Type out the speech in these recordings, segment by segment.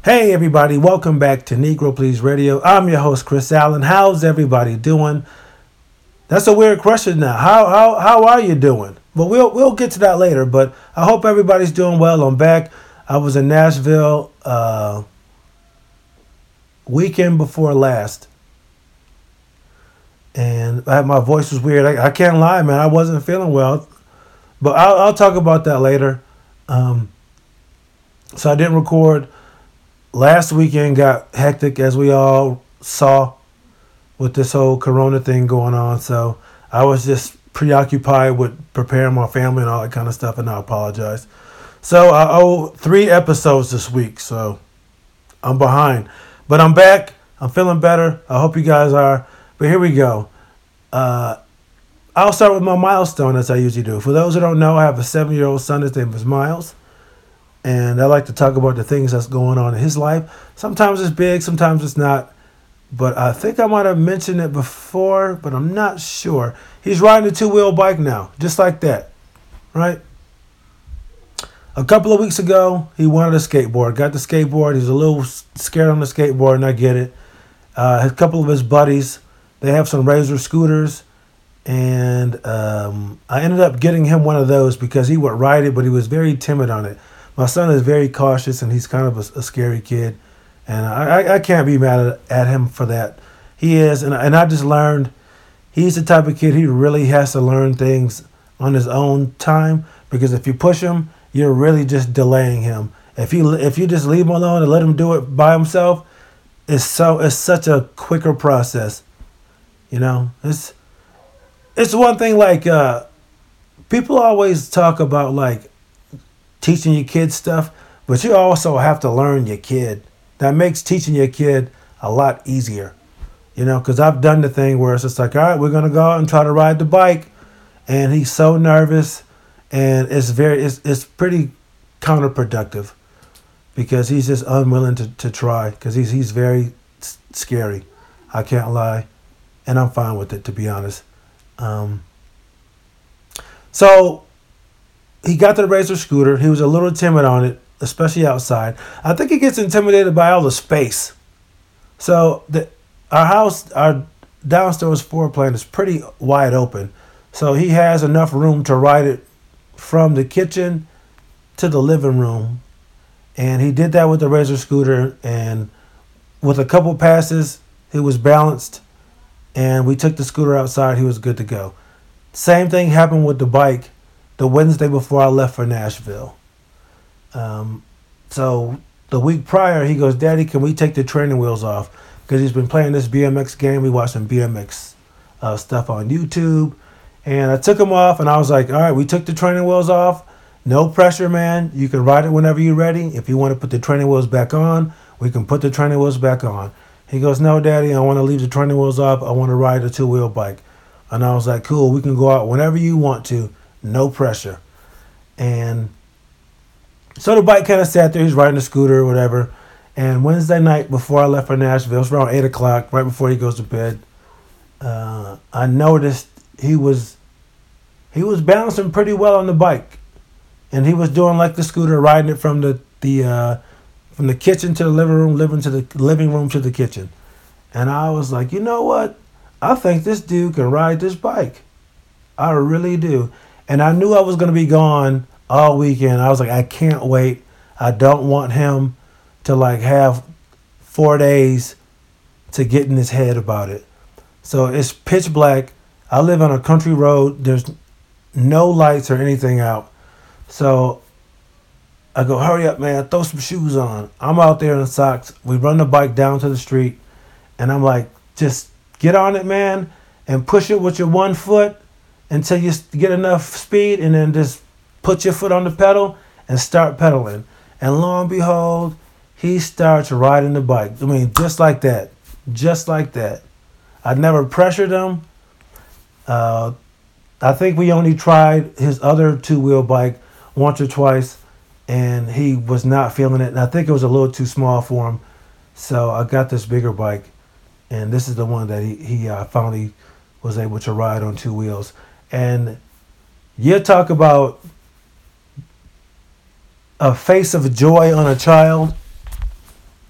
Hey everybody, welcome back to Negro Please Radio. I'm your host Chris Allen. How's everybody doing? That's a weird question now. How are you doing? Well, we'll get to that later, but I hope everybody's doing well. I'm back. I was in Nashville weekend before last, and my voice was weird. I can't lie, man. I wasn't feeling well, but I'll talk about that later. So I didn't record. Last weekend got hectic, as we all saw, with this whole corona thing going on. So I was just preoccupied with preparing my family and all that kind of stuff, and I apologize. So I owe 3 episodes this week, so I'm behind. But I'm back. I'm feeling better. I hope you guys are. But here we go. I'll start with my milestone, as I usually do. For those who don't know, I have a 7-year-old son. His name is Miles. And I like to talk about the things that's going on in his life. Sometimes it's big, sometimes it's not. But I think I might have mentioned it before, but I'm not sure. He's riding a 2-wheel bike now, just like that, right? A couple of weeks ago, he wanted a skateboard. Got the skateboard. He's a little scared on the skateboard, and I get it. A couple of his buddies, they have some Razor scooters. And I ended up getting him one of those because he would ride it, but he was very timid on it. My son is very cautious, and he's kind of a scary kid. And I can't be mad at him for that. He is, and I just learned he's the type of kid, he really has to learn things on his own time, because if you push him, you're really just delaying him. If you just leave him alone and let him do it by himself, it's such a quicker process. You know, it's one thing, like people always talk about like teaching your kids stuff, but you also have to learn your kid. That makes teaching your kid a lot easier, you know, because I've done the thing where it's just like, all right, we're going to go out and try to ride the bike. And he's so nervous, and it's pretty counterproductive because he's just unwilling to try, because he's very scary. I can't lie. And I'm fine with it, to be honest. So he got the Razor scooter. He was a little timid on it, especially outside. I think he gets intimidated by all the space. So our downstairs floor plan is pretty wide open. So he has enough room to ride it from the kitchen to the living room. And he did that with the Razor scooter. And with a couple passes, he was balanced. And we took the scooter outside. He was good to go. Same thing happened with the bike the Wednesday before I left for Nashville. So the week prior, he goes, "Daddy, can we take the training wheels off?" Because he's been playing this BMX game. We watched some BMX stuff on YouTube. And I took them off, and I was like, all right, we took the training wheels off. No pressure, man. You can ride it whenever you're ready. If you want to put the training wheels back on, we can put the training wheels back on. He goes, "No, Daddy, I want to leave the training wheels off. I want to ride a 2-wheel bike." And I was like, cool, we can go out whenever you want to. No pressure. And so the bike kind of sat there. He's riding the scooter or whatever. And Wednesday night before I left for Nashville, it was around 8 o'clock, right before he goes to bed, I noticed he was balancing pretty well on the bike. And he was doing like the scooter, riding it from the kitchen to the living room, living room to the kitchen. And I was like, you know what? I think this dude can ride this bike. I really do. And I knew I was going to be gone all weekend. I was like, I can't wait. I don't want him to like have 4 days to get in his head about it. So it's pitch black. I live on a country road. There's no lights or anything out. So I go, hurry up, man. Throw some shoes on. I'm out there in socks. We run the bike down to the street. And I'm like, just get on it, man, and push it with your one foot until you get enough speed, and then just put your foot on the pedal and start pedaling. And lo and behold, he starts riding the bike. I mean, just like that. Just like that. I never pressured him. I think we only tried his other 2-wheel bike once or twice, and he was not feeling it. And I think it was a little too small for him. So I got this bigger bike, and this is the one that he finally was able to ride on 2 wheels. And you talk about a face of joy on a child.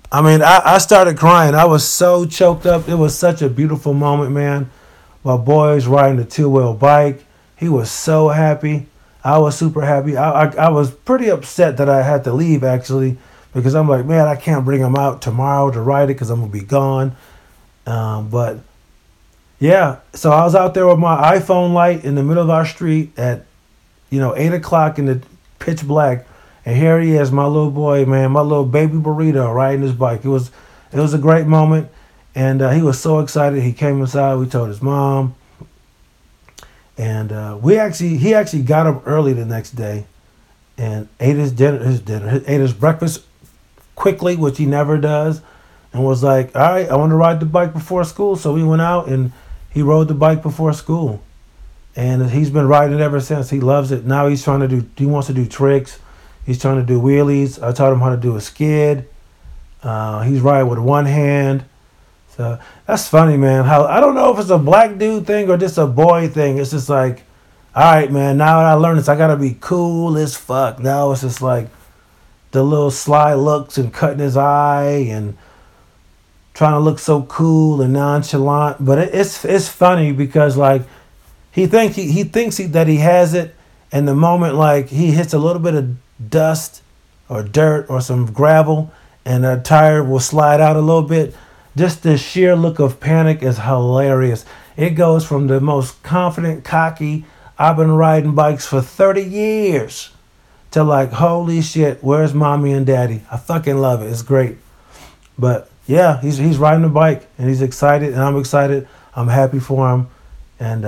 I mean, I started crying. I was so choked up. It was such a beautiful moment, man. My boy was riding the two-wheel bike. He was so happy. I was super happy. I was pretty upset that I had to leave, actually, because I'm like, man, I can't bring him out tomorrow to ride it because I'm going to be gone. But yeah, so I was out there with my iPhone light in the middle of our street at 8 o'clock in the pitch black, and here he is, my little boy, man, my little baby burrito riding his bike. It was a great moment, and he was so excited. He came inside. We told his mom, and he actually got up early the next day and ate ate his breakfast quickly, which he never does, and was like, all right, I want to ride the bike before school. So we went out and he rode the bike before school. And he's been riding it ever since. He loves it. Now he wants to do tricks. He's trying to do wheelies. I taught him how to do a skid. He's riding with one hand. So that's funny, man. How I don't know if it's a black dude thing or just a boy thing. It's just like, all right, man, now I learned this, I gotta be cool as fuck. Now it's just like the little sly looks and cutting his eye and trying to look so cool and nonchalant. But it's funny because like he thinks that he has it, and the moment like he hits a little bit of dust or dirt or some gravel, and the tire will slide out a little bit. Just the sheer look of panic is hilarious. It goes from the most confident, cocky, I've been riding bikes for 30 years, to like, holy shit, where's mommy and daddy? I fucking love it. It's great. But yeah, he's riding a bike and he's excited, and I'm excited. I'm happy for him. And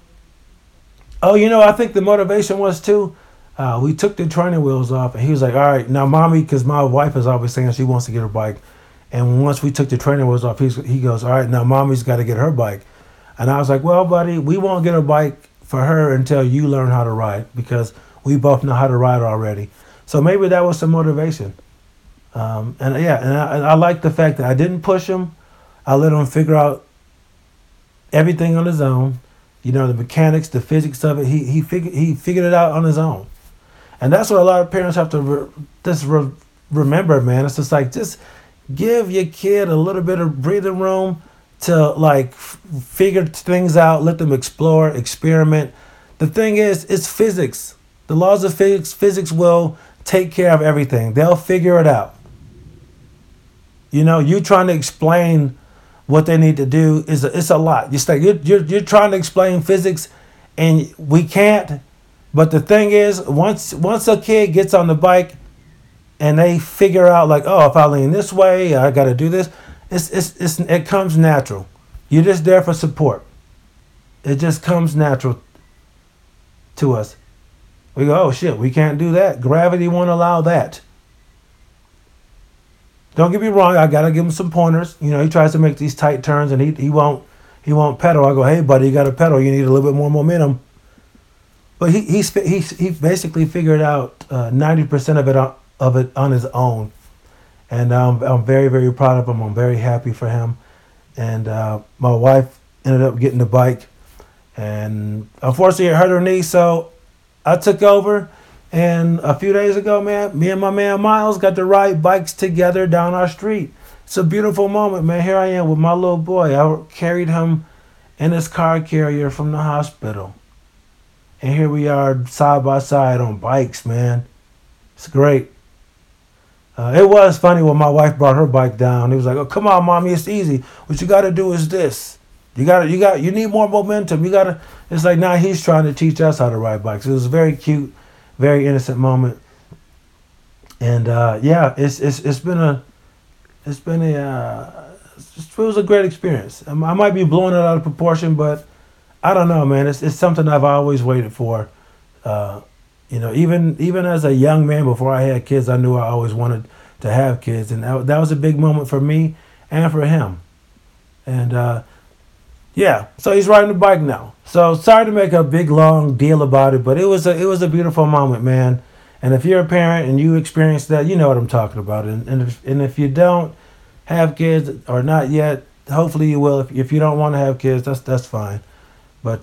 I think the motivation was too. We took the training wheels off, and he was like, all right, now mommy, because my wife is always saying she wants to get her bike. And once we took the training wheels off, he goes, all right, now mommy's got to get her bike. And I was like, well, buddy, we won't get a bike for her until you learn how to ride, because we both know how to ride already. So maybe that was some motivation. And I like the fact that I didn't push him. I let him figure out everything on his own. The mechanics, the physics of it. He figured it out on his own. And that's what a lot of parents have to remember, man. It's just like, just give your kid a little bit of breathing room to like figure things out. Let them explore, experiment. The thing is, it's physics. The laws of physics will take care of everything. They'll figure it out. You trying to explain what they need to do it's a lot. You're trying to explain physics, and we can't. But the thing is, once a kid gets on the bike and they figure out like, oh, if I lean this way, I got to do this. It comes natural. You're just there for support. It just comes natural to us. We go, oh shit, we can't do that. Gravity won't allow that. Don't get me wrong, I gotta give him some pointers. He tries to make these tight turns and he won't pedal. I go, hey buddy, you gotta pedal. You need a little bit more momentum. But he basically figured out 90% of it on his own, and I'm very, very proud of him. I'm very happy for him, and my wife ended up getting the bike, and unfortunately it hurt her knee, so I took over. And a few days ago, man, me and my man Miles got to ride bikes together down our street. It's a beautiful moment, man. Here I am with my little boy. I carried him in his car carrier from the hospital. And here we are side by side on bikes, man. It's great. It was funny when my wife brought her bike down. It was like, oh, come on, mommy, it's easy. What you got to do is this. You need more momentum. It's like now he's trying to teach us how to ride bikes. It was very cute. Very innocent moment, and it was a great experience. I might be blowing it out of proportion, but I don't know, man. It's something I've always waited for. Even as a young man before I had kids, I knew I always wanted to have kids, and that was a big moment for me and for him. And so he's riding the bike now. So sorry to make a big long deal about it, but it was a beautiful moment, man. And if you're a parent and you experience that, you know what I'm talking about. And if you don't have kids or not yet, hopefully you will. If you don't want to have kids, that's fine. But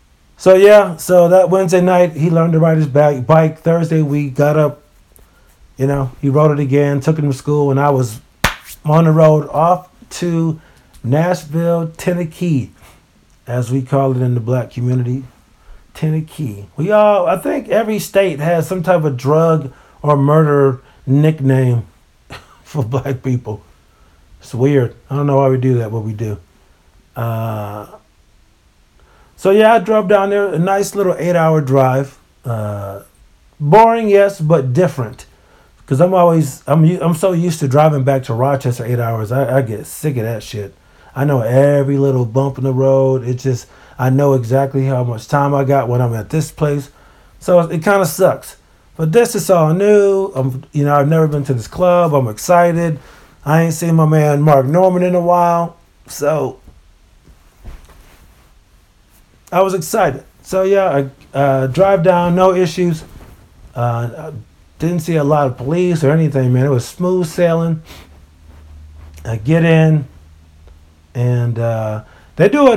so that Wednesday night he learned to ride his bike. Thursday we got up He wrote it again, took him to school, and I was on the road off to Nashville, Tennessee, as we call it in the black community. Tennessee. I think every state has some type of drug or murder nickname for black people. It's weird. I don't know why we do that, but we do. So yeah, I drove down there, a nice little 8-hour drive. Boring, yes, but different. Because I'm so used to driving back to Rochester 8 hours. I get sick of that shit. I know every little bump in the road. I know exactly how much time I got when I'm at this place. So it kind of sucks. But this is all new. I've never been to this club. I'm excited. I ain't seen my man Mark Norman in a while. So I was excited. So yeah, I drive down, no issues. I didn't see a lot of police or anything, man. It was smooth sailing. I get in, and they do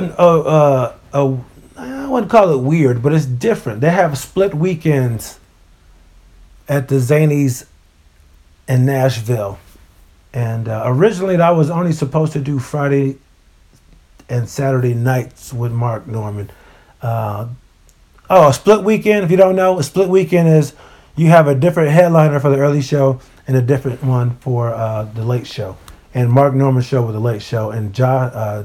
I wouldn't call it weird, but it's different. They have split weekends at the Zanies in Nashville. And originally, I was only supposed to do Friday and Saturday nights with Mark Norman. A split weekend, if you don't know, a split weekend is you have a different headliner for the early show and a different one for the late show. And Mark Norman's show with the late show. And Josh,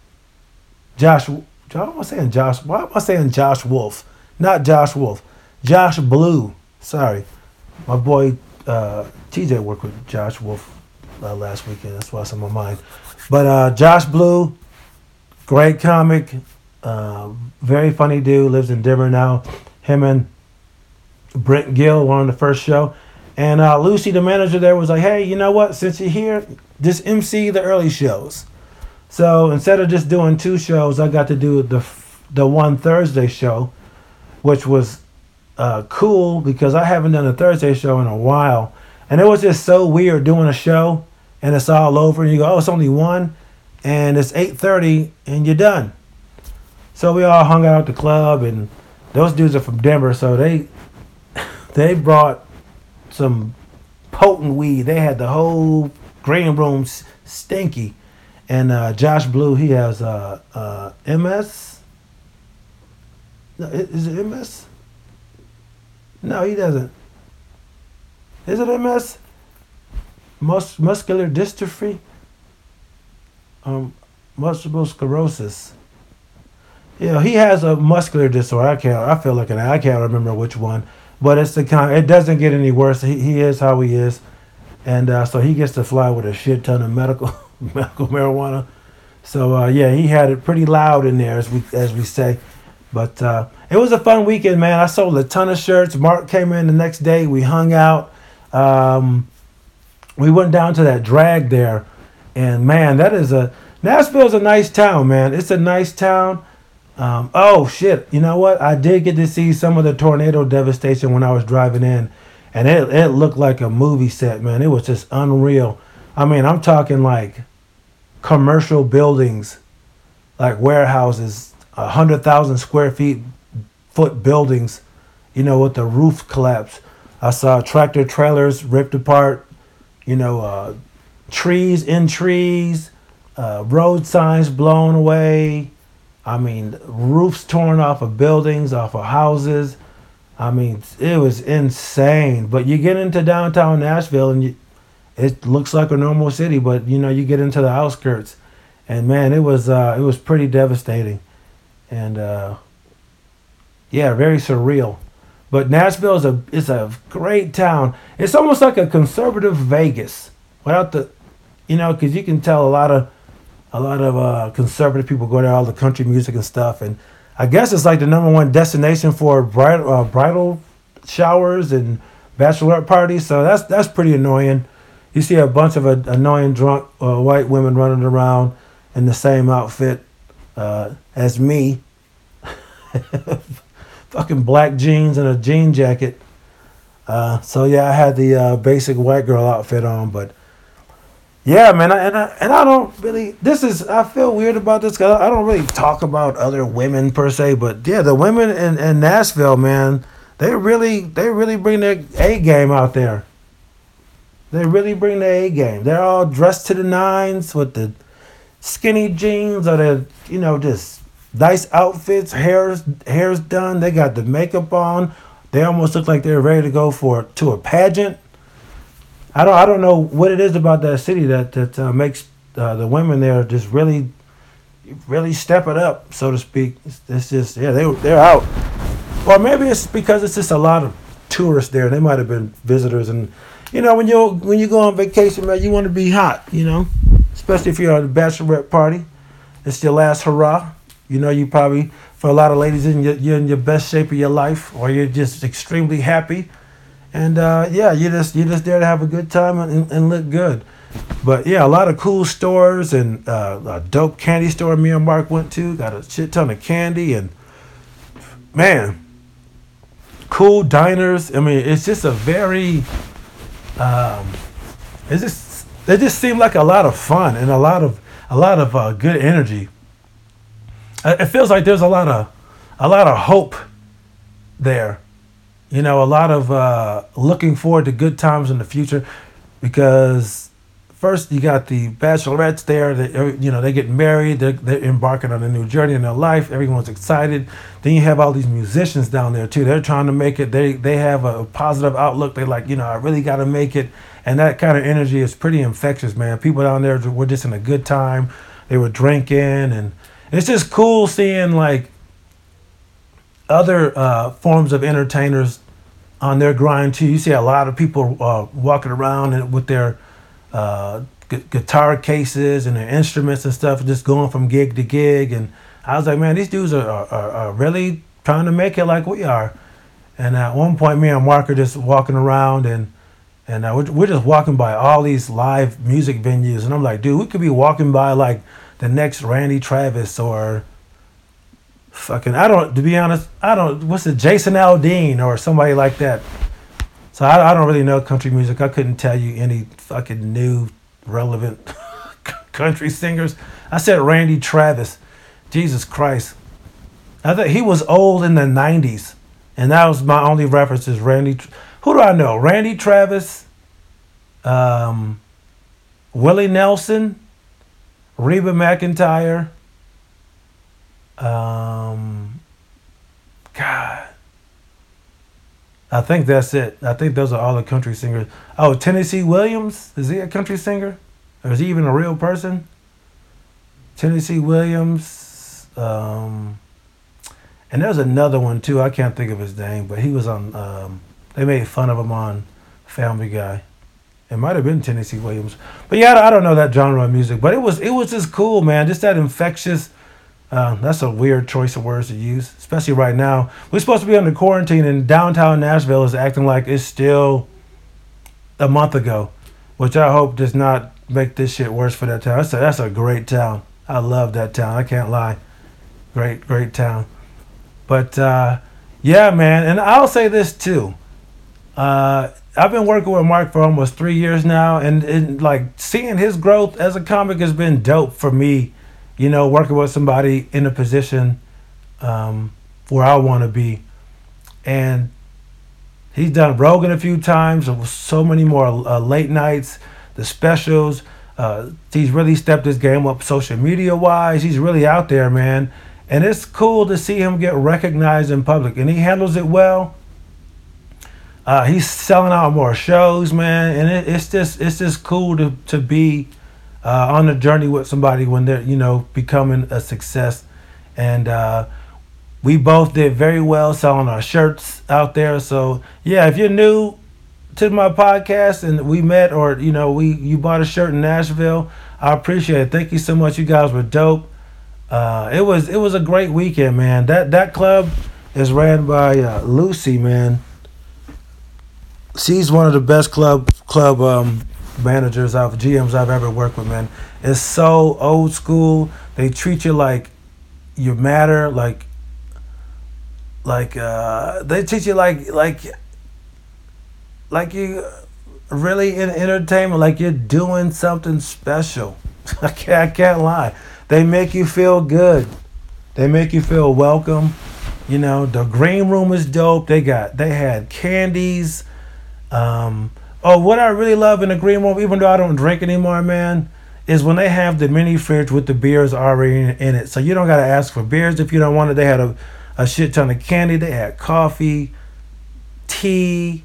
why am I saying Josh Wolf? Not Josh Wolf. Josh Blue. Sorry. My boy TJ worked with Josh Wolf last weekend. That's why it's on my mind. But Josh Blue, great comic, very funny dude, lives in Denver now. Him and Brent Gill were on the first show. And Lucy, the manager there, was like, hey, you know what? Since you're here, just MC the early shows. So instead of just doing 2 shows, I got to do the one Thursday show, which was cool because I haven't done a Thursday show in a while. And it was just so weird doing a show and it's all over and you go, oh, it's only one and it's 8:30 and you're done. So we all hung out at the club, and those dudes are from Denver, so they brought some potent weed. They had the whole green room stinky. And Josh Blue, he has MS. No, is it MS? No, he doesn't. Is it MS? Muscular dystrophy? Multiple sclerosis. Yeah, he has a muscular disorder. I feel like I can't remember which one, but it's the kind. It doesn't get any worse. He is how he is, and so he gets to fly with a shit ton of medical marijuana. So yeah, he had it pretty loud in there, as we say. But it was a fun weekend, man. I sold a ton of shirts. Mark came in the next day. We hung out. We went down to that drag there, and man, Nashville's a nice town, man. It's a nice town. Oh shit! You know what? I did get to see some of the tornado devastation when I was driving in, and it looked like a movie set, man. It was just unreal. I mean, I'm talking like commercial buildings, like warehouses, 100,000 square foot buildings, with the roof collapse. I saw tractor trailers ripped apart, trees, road signs blown away. I mean, roofs torn off of buildings, off of houses. I mean, it was insane. But you get into downtown Nashville and it looks like a normal city, but you get into the outskirts, and man, it was pretty devastating, and yeah, very surreal. But Nashville is a great town. It's almost like a conservative Vegas, without the, because you can tell a lot of conservative people go there, all the country music and stuff, and I guess it's like the number one destination for bridal showers and bachelorette parties. So that's pretty annoying. You see a bunch of annoying drunk white women running around in the same outfit as me. Fucking black jeans and a jean jacket. So yeah, I had the basic white girl outfit on, but yeah, man, I don't really. I feel weird about this because I don't really talk about other women per se, but yeah, the women in Nashville, man, they really bring their A game out there. They really bring the A game. They're all dressed to the nines with the skinny jeans or the, just nice outfits. Hair's done. They got the makeup on. They almost look like they're ready to go to a pageant. I don't know what it is about that city that makes the women there just really step it up, so to speak. It's just, yeah, they're out. Or maybe it's because it's just a lot of tourists there. They might have been visitors, and when you go on vacation, man, you want to be hot, especially if you're at a bachelorette party. It's your last hurrah. You probably, for a lot of ladies, you're in your best shape of your life, or you're just extremely happy, and yeah, you're just there to have a good time and look good. But yeah, a lot of cool stores and a dope candy store me and Mark went to. Got a shit ton of candy and man, cool diners. I mean, it's just a very, um, it just seemed like a lot of fun and a lot of good energy. It feels like there's a lot of hope there. A lot of looking forward to good times in the future because first you got the bachelorettes there. They get married. They're embarking on a new journey in their life. Everyone's excited. Then you have all these musicians down there too. They're trying to make it. They have a positive outlook. They're like, I really got to make it. And that kind of energy is pretty infectious, man. People down there were just in a good time. They were drinking, and it's just cool seeing like other forms of entertainers on their grind too. You see a lot of people walking around with their guitar cases and their instruments and stuff, just going from gig to gig. And I was like, man, these dudes are really trying to make it like we are. And at one point, me and Mark are just walking around, and we're just walking by all these live music venues, and I'm like, dude, we could be walking by like the next Randy Travis or fucking, to be honest, what's it, Jason Aldean or somebody like that. So I don't really know country music. I couldn't tell you any fucking new relevant country singers. I said Randy Travis. Jesus Christ. I thought he was old in the 90s. And that was my only reference is Randy. Who do I know? Randy Travis, Willie Nelson, Reba McEntire, God. I think that's it. I think those are all the country singers. Oh, Tennessee Williams. Is he a country singer? Or is he even a real person? Tennessee Williams. And there's another one too. I can't think of his name, but he was on. They made fun of him on Family Guy. It might have been Tennessee Williams, but yeah, I don't know that genre of music. But it was just cool, man. Just that infectious. That's a weird choice of words to use, especially right now. We're supposed to be under quarantine, and downtown Nashville is acting like it's still a month ago, which I hope does not make this shit worse for that town. That's a great town. I love that town. I can't lie. Great town. But yeah, man, and I'll say this too. I've been working with Mark for almost 3 years now, and like seeing his growth as a comic has been dope for me. Working with somebody in a position where I want to be, and he's done Rogan a few times. So many more late nights, the specials. He's really stepped his game up social media wise. He's really out there, man. And it's cool to see him get recognized in public, and he handles it well. He's selling out more shows, man, and it's just cool to be on a journey with somebody when they're becoming a success. And we both did very well selling our shirts out there. So yeah, if you're new to my podcast and we met, or you bought a shirt in Nashville, I appreciate it. Thank you so much. You guys were dope. It was a great weekend, man. That club is ran by Lucy, man. She's one of the best club managers, GMs I've ever worked with, man. It's so old school. They treat you like you matter, like they treat you like you really in entertainment, like you're doing something special. I can't lie. They make you feel good. They make you feel welcome. The green room is dope. They had candies. Oh, what I really love in the green room, even though I don't drink anymore, man, is when they have the mini fridge with the beers already in it. So you don't got to ask for beers if you don't want it. They had a shit ton of candy. They had coffee, tea,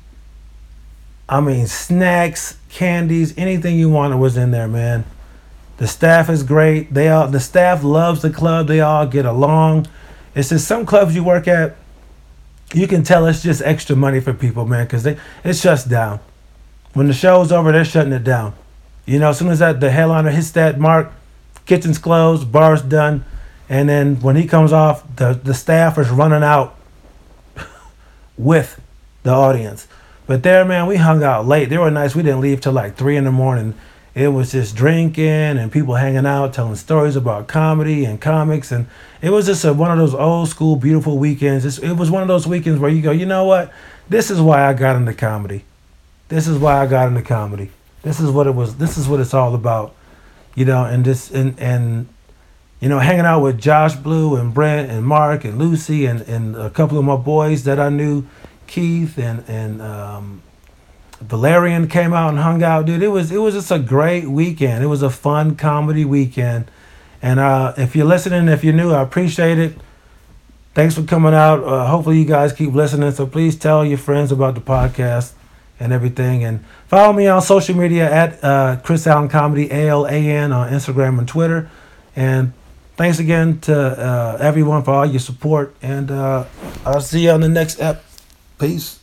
snacks, candies, anything you wanted was in there, man. The staff is great. The staff loves the club. They all get along. It's just some clubs you work at, you can tell it's just extra money for people, man, because it shuts down. When the show's over, they're shutting it down. As soon as the headliner hits that mark, kitchen's closed, bar's done, and then when he comes off, the staff is running out with the audience. But there, man, we hung out late. They were nice. We didn't leave till like 3 a.m. It was just drinking and people hanging out, telling stories about comedy and comics. And it was just one of those old school, beautiful weekends. It was one of those weekends where you go, you know what? This is why I got into comedy. This is why I got into comedy. This is what it was. This is what it's all about. And hanging out with Josh Blue and Brent and Mark and Lucy and a couple of my boys that I knew, Keith and Valerian came out and hung out, dude. It was just a great weekend. It was a fun comedy weekend. And if you're listening, if you're new, I appreciate it. Thanks for coming out. Hopefully you guys keep listening. So please tell your friends about the podcast and everything. And follow me on social media at Chris Allen Comedy, ALAN on Instagram and Twitter. And thanks again to everyone for all your support. And I'll see you on the next ep. Peace.